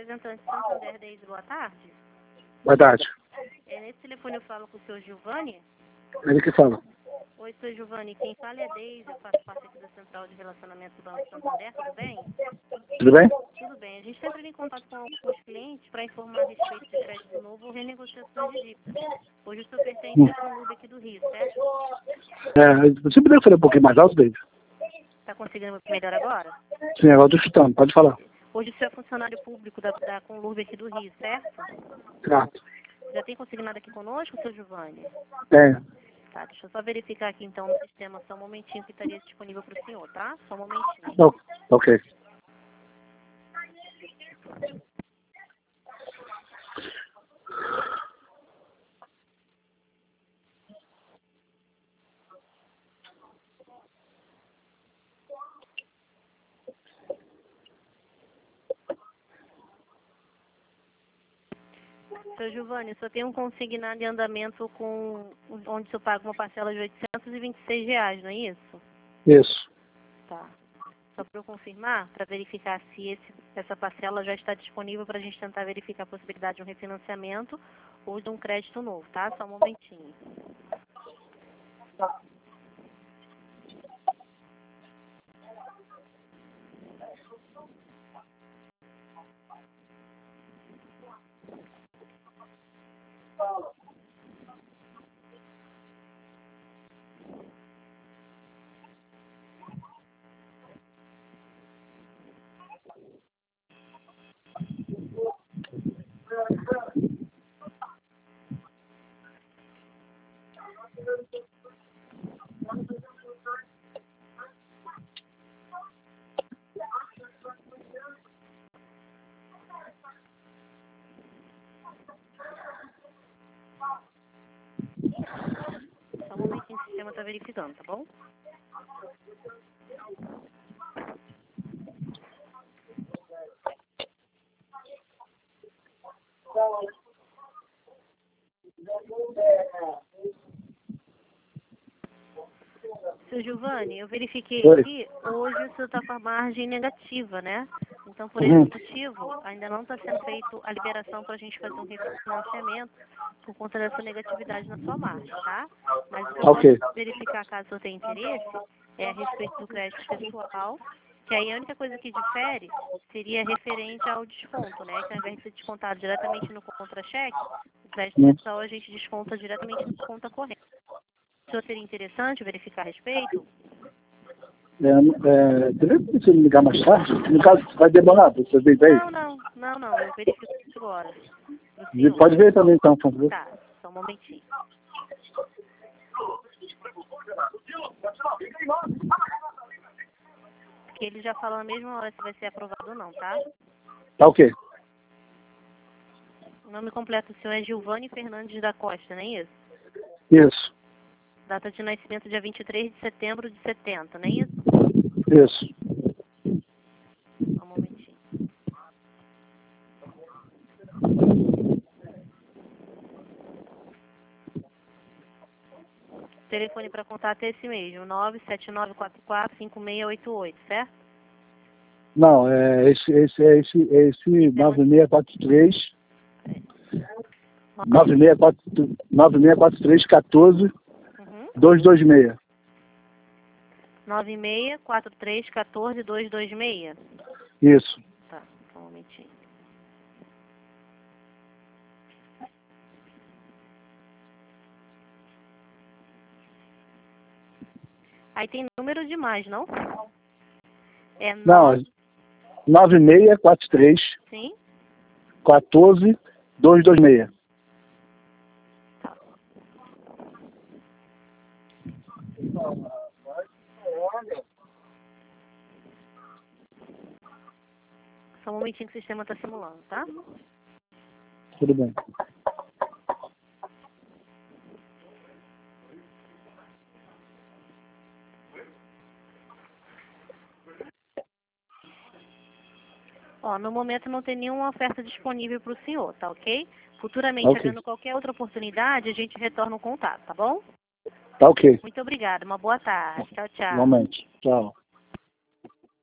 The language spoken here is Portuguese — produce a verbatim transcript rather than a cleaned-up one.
representante Santander Days, boa tarde. Boa tarde. É, nesse telefone eu falo com o senhor Giovanni. Ele que fala. Oi, senhor Giovanni, quem fala é Deise, eu faço parte aqui da Central de Relacionamento do Banco Santander, tudo bem? Tudo bem? Tudo bem. A gente está entrando em contato com alguns clientes para informar a respeito de crédito novo ou renegociação de dívida. Hoje o senhor pertence Hum. à Conlube aqui do Rio, certo? É, você poderia falar um pouquinho mais alto, David? Está conseguindo melhor agora? Sim, agora estou chutando, pode falar. Hoje o senhor é funcionário público da, da Conlube aqui do Rio, certo? Certo. Já tem consignado aqui conosco, seu Giovanni? Tem. Tá, deixa eu só verificar aqui então no sistema, só um momentinho que estaria disponível para o senhor, tá? Só um momentinho. Oh, ok. Seu Giovanni, só tem um consignado em andamento com onde o senhor paga uma parcela de oitocentos e vinte e seis reais, não é isso? Isso. Tá. Só para eu confirmar, para verificar se esse, essa parcela já está disponível para a gente tentar verificar a possibilidade de um refinanciamento ou de um crédito novo, tá? Só um momentinho. Só um momentinho, o sistema está verificando, tá bom? Seu Giovanni, eu verifiquei Oi. aqui, hoje o senhor está com a margem negativa, né? Então, por Uhum. esse motivo, ainda não está sendo feito a liberação para a gente fazer um refinanciamento por conta dessa negatividade na sua margem, tá? Mas o que eu Ok. posso verificar, caso o senhor tenha interesse, é a respeito do crédito pessoal, que aí a única coisa que difere seria referente ao desconto, né? Que ao invés de ser descontado diretamente no contra-cheque, o crédito Hum. pessoal a gente desconta diretamente na conta corrente. O senhor seria interessante verificar a respeito? É, é, teria que você me ligar mais tarde? No caso, vai demorar para você ver daí? Não, não, não, não, eu verifico isso agora. Pro E senhor. pode ver também, então, por favor. Tá, só um momentinho. Porque ele já falou na mesma hora se vai ser aprovado ou não, tá? Tá ok. O nome completo do senhor é Giovanni Fernandes da Costa, não é isso? Isso. Data de nascimento dia vinte e três de setembro de setenta, não é isso? Isso. Só um momentinho. Telefone para contato é esse mesmo, nove sete nove quatro quatro cinco seis oito oito, certo? Não, é esse, esse, é esse, é esse nove seis quatro três, nove seis quatro, nove seis quatro três, quatorze, Uhum. dois dois seis. nove seis quatro três um quatro dois dois seis. Isso. Tá, só um momentinho. Aí tem número demais, não? É Não, nove, nove seis quatro três, sim? quatorze, dois dois seis. Tá. Só um momentinho que o sistema está simulando, tá? Tudo bem. Ó, no momento não tem nenhuma oferta disponível para o senhor, tá ok? Futuramente, Ok. havendo qualquer outra oportunidade, a gente retorna o contato, tá bom? Tá ok. Muito obrigada, uma boa tarde. Tchau, tchau. Igualmente. Tchau.